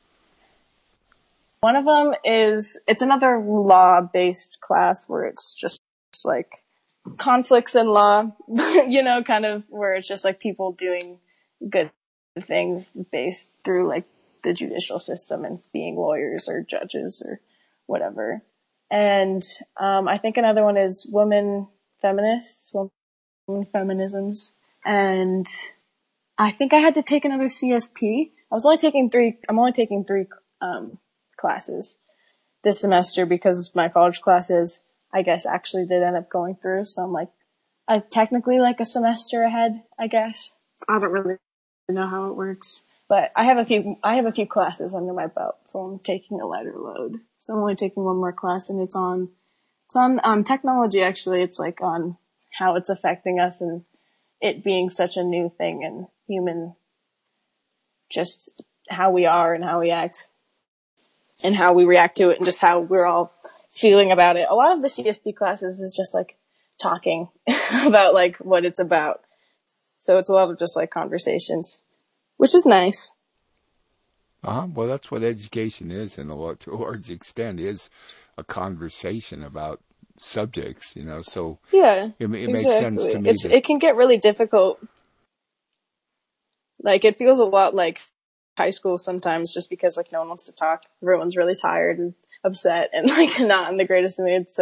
One of them is, it's another law-based class where it's just like conflicts in law, you know, kind of where it's just like people doing good things based through like the judicial system and being lawyers or judges or whatever. And um I think another one is women feminists, women feminisms. And I think I had to take another C S P. I was only taking three, I'm only taking three um classes this semester because my college classes, I guess, actually did end up going through. So I'm like, I technically like a semester ahead, I guess. I don't really know how it works. But I have a few, I have a few classes under my belt, so I'm taking a lighter load. So I'm only taking one more class, and it's on, it's on, um, technology actually. It's like on how it's affecting us and it being such a new thing and human, just how we are and how we act and how we react to it and just how we're all feeling about it. A lot of the C S P classes is just like talking about like what it's about. So it's a lot of just like conversations, which is nice. Uh-huh. Well, that's what education is, and a lot, to a large extent, is a conversation about subjects, you know, so yeah, it, it exactly. makes sense to me. It's, that... It can get really difficult. Like, it feels a lot like high school sometimes just because, like, no one wants to talk. Everyone's really tired and upset and, like, not in the greatest mood, so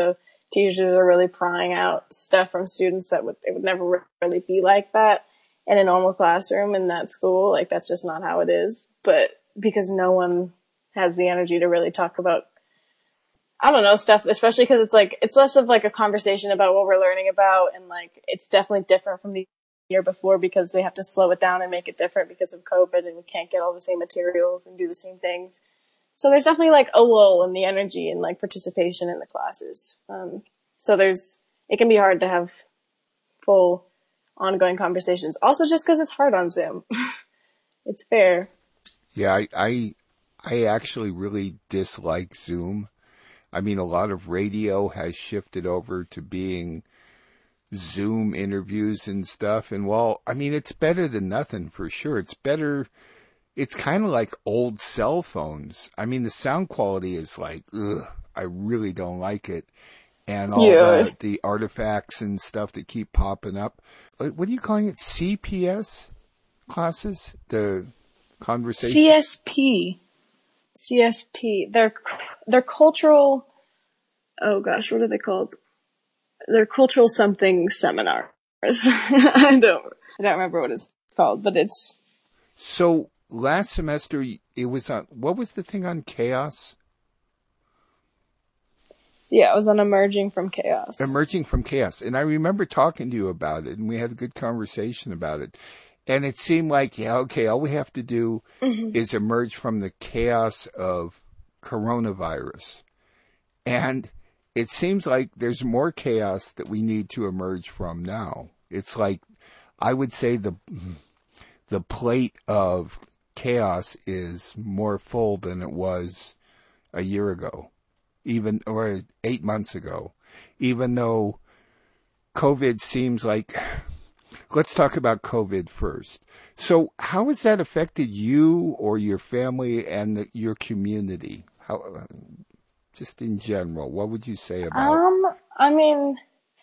teachers are really prying out stuff from students that would, it would never really be like that in a normal classroom in that school. Like, that's just not how it is. But because no one has the energy to really talk about, I don't know, stuff, especially because it's like, it's less of like a conversation about what we're learning about. And like, it's definitely different from the year before because they have to slow it down and make it different because of COVID, and we can't get all the same materials and do the same things. So there's definitely like a lull in the energy and like participation in the classes. Um, so there's, it can be hard to have full ongoing conversations. Also just because it's hard on Zoom. It's fair. Yeah, I, I, I actually really dislike Zoom. I mean, a lot of radio has shifted over to being Zoom interviews and stuff. And well, I mean, it's better than nothing for sure. It's better. It's kind of like old cell phones. I mean, the sound quality is like, ugh, I really don't like it. And all Yeah. the, the artifacts and stuff that keep popping up. What are you calling it? C P S classes? The conversation? C S P. C S P. They're, they're cultural, oh gosh, what are they called? They're cultural something seminars. I don't, I don't remember what it's called, but it's. So last semester it was on, what was the thing on chaos? Yeah, it was on emerging from chaos. Emerging from chaos. And I remember talking to you about it, and we had a good conversation about it. And it seemed like, yeah, okay, all we have to do mm-hmm. is emerge from the chaos of coronavirus. And it seems like there's more chaos that we need to emerge from now. It's like, I would say the the plate of chaos is more full than it was a year ago, even, or eight months ago, even though COVID seems like, let's talk about COVID first. So how has that affected you or your family and the, your community? How, just in general, what would you say about? Um, I mean,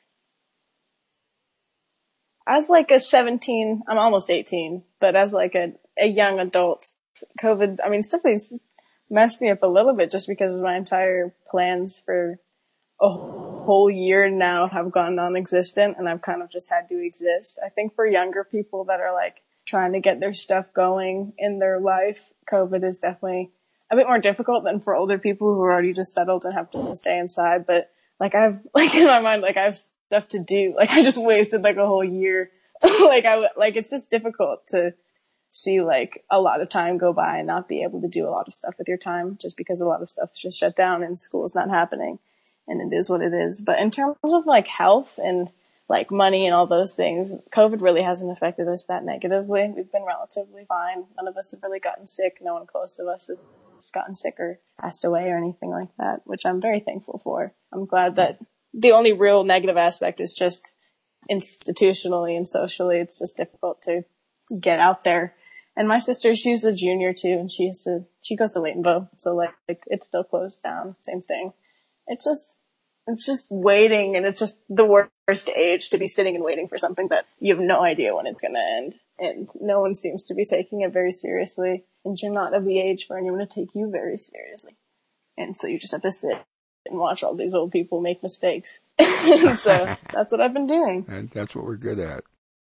as like a seventeen, I'm almost eighteen, but as like a, a young adult, COVID, I mean, stuff has messed me up a little bit just because my entire plans for a whole year now have gone non-existent, and I've kind of just had to exist. I think for younger people that are like trying to get their stuff going in their life, COVID is definitely a bit more difficult than for older people who are already just settled and have to stay inside. But like I've, like in my mind, like I have stuff to do. Like I just wasted like a whole year. like I, like it's just difficult to see like a lot of time go by and not be able to do a lot of stuff with your time just because a lot of stuff's just shut down and school's not happening, and it is what it is. But in terms of like health and like money and all those things, COVID really hasn't affected us that negatively. We've been relatively fine. None of us have really gotten sick. No one close to us has gotten sick or passed away or anything like that, which I'm very thankful for. I'm glad that the only real negative aspect is just institutionally and socially. It's just difficult to get out there. And my sister, she's a junior too, and she has to, she goes to Laytonville, so like, like it's still closed down. Same thing. It's just, it's just waiting, and it's just the worst age to be sitting and waiting for something that you have no idea when it's going to end. And no one seems to be taking it very seriously, and you're not of the age for anyone to take you very seriously. And so you just have to sit and watch all these old people make mistakes. So that's what I've been doing. And that's what we're good at.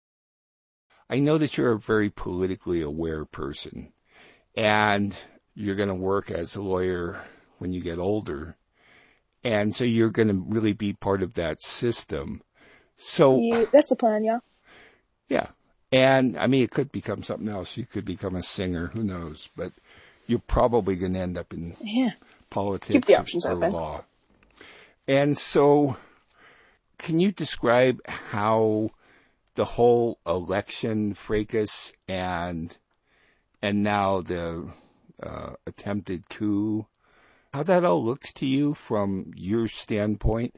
I know that you're a very politically aware person, and you're going to work as a lawyer when you get older. And so you're going to really be part of that system. So yeah, that's the plan, yeah. Yeah. And I mean, it could become something else. You could become a singer, who knows? But you're probably going to end up in yeah. politics Keep the options or open. law. And so can you describe how the whole election fracas and and now the uh, attempted coup, how that all looks to you from your standpoint?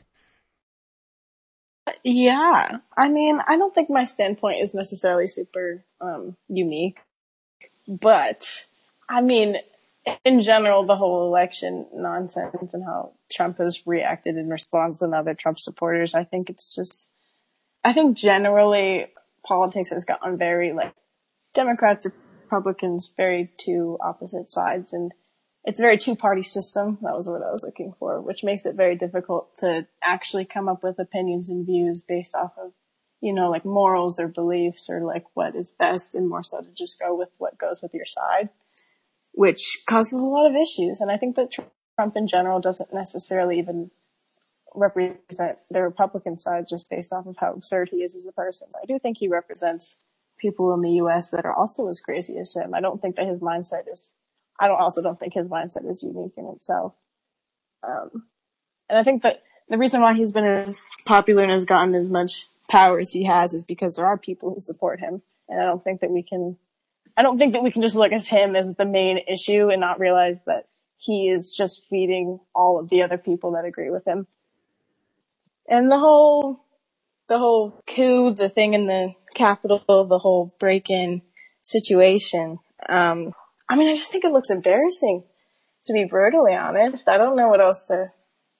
Yeah. I mean, I don't think my standpoint is necessarily super um, unique. But, I mean, in general, the whole election nonsense and how Trump has reacted in response and other Trump supporters, I think it's just, I think generally politics has gotten very, like, Democrats, Republicans, very two opposite sides. And it's a very two-party system. That was the word I was looking for, which makes it very difficult to actually come up with opinions and views based off of, you know, like morals or beliefs or like what is best, and more so to just go with what goes with your side, which causes a lot of issues. And I think that Trump in general doesn't necessarily even represent the Republican side just based off of how absurd he is as a person. But I do think he represents people in the U S that are also as crazy as him. I don't think that his mindset is, I don't also don't think his mindset is unique in itself. Um, and I think that the reason why he's been as popular and has gotten as much power as he has is because there are people who support him. And I don't think that we can, I don't think that we can just look at him as the main issue and not realize that he is just feeding all of the other people that agree with him. And the whole, the whole coup, the thing in the Capitol, the whole break-in situation, um, I mean, I just think it looks embarrassing, to be brutally honest. I don't know what else to,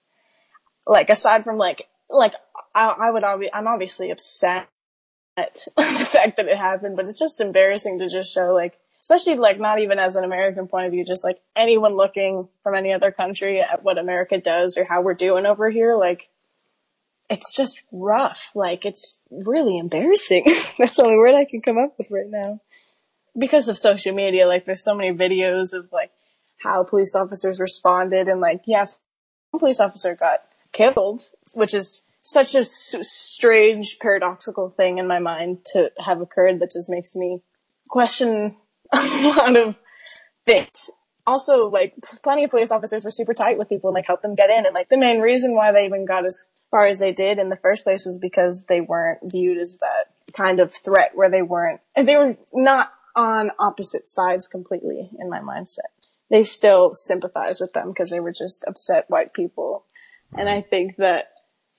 like, aside from, like, like, I, I would obviously, I'm obviously upset at the fact that it happened, but it's just embarrassing to just show, like, especially, like, not even as an American point of view, just, like, anyone looking from any other country at what America does or how we're doing over here, like, it's just rough. Like, it's really embarrassing. That's the only word I can come up with right now. Because of social media, like, there's so many videos of, like, how police officers responded, and, like, yes, one police officer got killed, which is such a s- strange, paradoxical thing in my mind to have occurred that just makes me question a lot of things. Also, like, plenty of police officers were super tight with people and, like, helped them get in, and, like, the main reason why they even got as far as they did in the first place was because they weren't viewed as that kind of threat where they weren't, and they were not on opposite sides completely in my mindset. They still sympathized with them because they were just upset white people. And I think that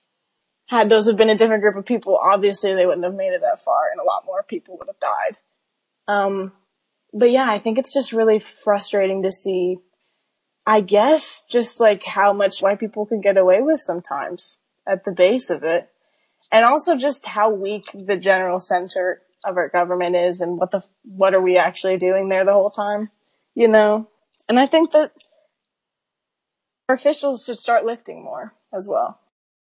had those have been a different group of people, obviously they wouldn't have made it that far and a lot more people would have died. Um, but yeah, I think it's just really frustrating to see, I guess, just like how much white people can get away with sometimes at the base of it. And also just how weak the general center of our government is, and what the, what are we actually doing there the whole time, you know? And I think that our officials should start lifting more as well.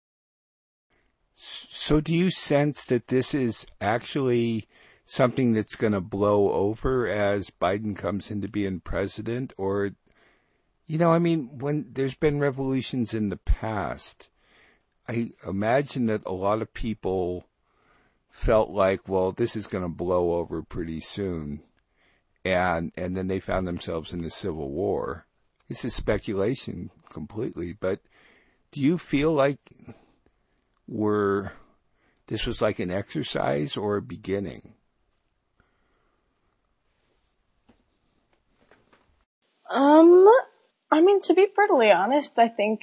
So do you sense that this is actually something that's going to blow over as Biden comes into being president? Or, you know, I mean, when there's been revolutions in the past, I imagine that a lot of people felt like, well, this is going to blow over pretty soon. And and then they found themselves in the Civil War. This is speculation completely, but do you feel like we're, this was like an exercise or a beginning? Um, I mean, to be brutally honest, I think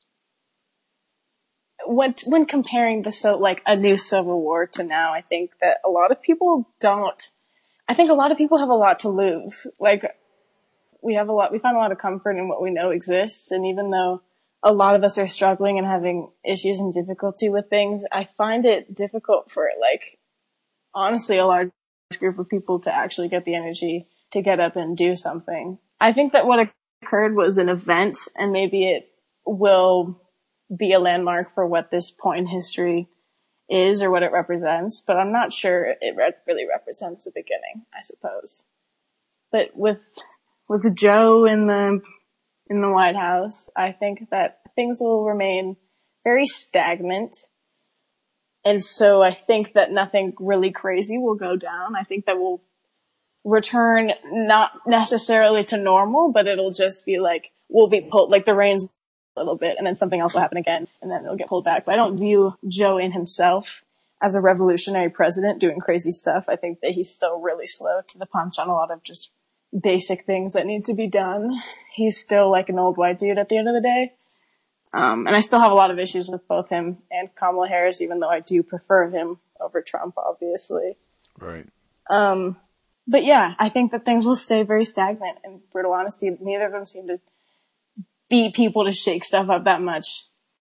when when comparing the so like a new Civil War to now, I think that a lot of people don't. I think a lot of people have a lot to lose. Like, we have a lot, we find a lot of comfort in what we know exists, and even though a lot of us are struggling and having issues and difficulty with things, I find it difficult for, like, honestly, a large group of people to actually get the energy to get up and do something. I think that what occurred was an event, and maybe it will be a landmark for what this point in history is or what it represents, but I'm not sure it re- really represents the beginning, I suppose. But with with Joe in the in the White House, I think that things will remain very stagnant. And so I think that nothing really crazy will go down. I think that we'll return not necessarily to normal, but it'll just be like, we'll be pulled, like the reins a little bit, and then something else will happen again, and then it'll get pulled back. But I don't view Joe in himself as a revolutionary president doing crazy stuff. I think that he's still really slow to the punch on a lot of just basic things that need to be done. He's still like an old white dude at the end of the day. Um, and I still have a lot of issues with both him and Kamala Harris, even though I do prefer him over Trump, obviously. Right. Um, but yeah, I think that things will stay very stagnant. And brutal honesty, neither of them seem to beat people to shake stuff up that much.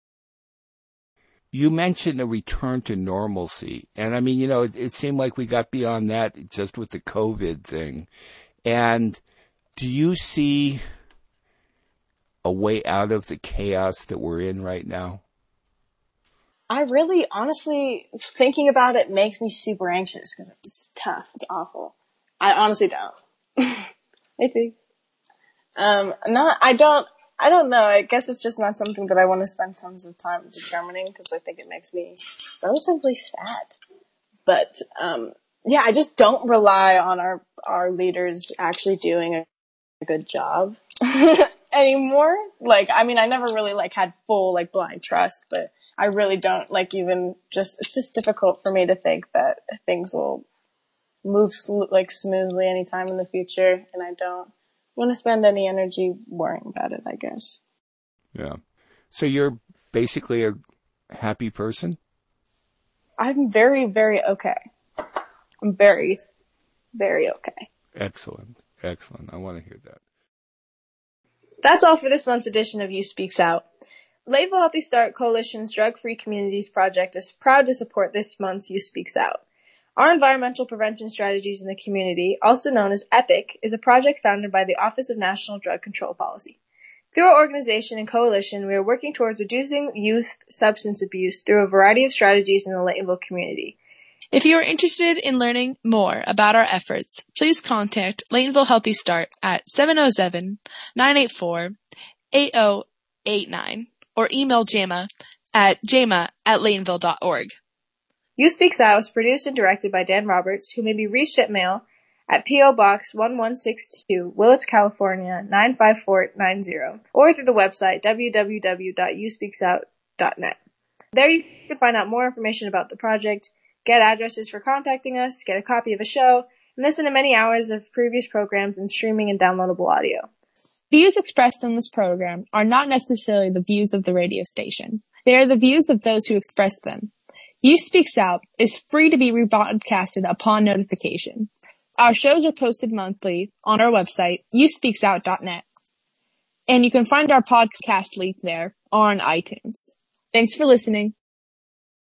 You mentioned a return to normalcy. And I mean, you know, it, it seemed like we got beyond that just with the COVID thing. And do you see a way out of the chaos that we're in right now? I really, honestly, thinking about it makes me super anxious because it's tough. It's awful. I honestly don't. Maybe. Um, not, I don't, I don't know. I guess it's just not something that I want to spend tons of time determining because I think it makes me relatively sad. But, um, yeah, I just don't rely on our, our leaders actually doing a, a good job anymore. Like, I mean, I never really like had full like blind trust, but I really don't like even just, it's just difficult for me to think that things will move sl- like smoothly anytime in the future. And I don't want to spend any energy worrying about it, I guess. Yeah. So you're basically a happy person? I'm very, very okay. I'm very, very okay. Excellent. Excellent. I want to hear that. That's all for this month's edition of You Speaks Out. Laytonville Healthy Start Coalition's Drug-Free Communities Project is proud to support this month's You Speaks Out. Our environmental prevention strategies in the community, also known as EPIC, is a project founded by the Office of National Drug Control Policy. Through our organization and coalition, we are working towards reducing youth substance abuse through a variety of strategies in the Laytonville community. If you are interested in learning more about our efforts, please contact Laytonville Healthy Start at seven oh seven, nine eight four, eight oh eight nine or email Jama at jama at laytonville dot org. You Speaks Out is produced and directed by Dan Roberts, who may be reached at mail at P O. Box one one six two, Willits, California nine five four nine zero, or through the website w w w dot you speaks out dot net. There you can find out more information about the project, get addresses for contacting us, get a copy of a show, and listen to many hours of previous programs in streaming and downloadable audio. Views expressed on this program are not necessarily the views of the radio station. They are the views of those who express them. You Speaks Out is free to be rebroadcasted upon notification. Our shows are posted monthly on our website, you speaks out dot net. And you can find our podcast link there or on iTunes. Thanks for listening.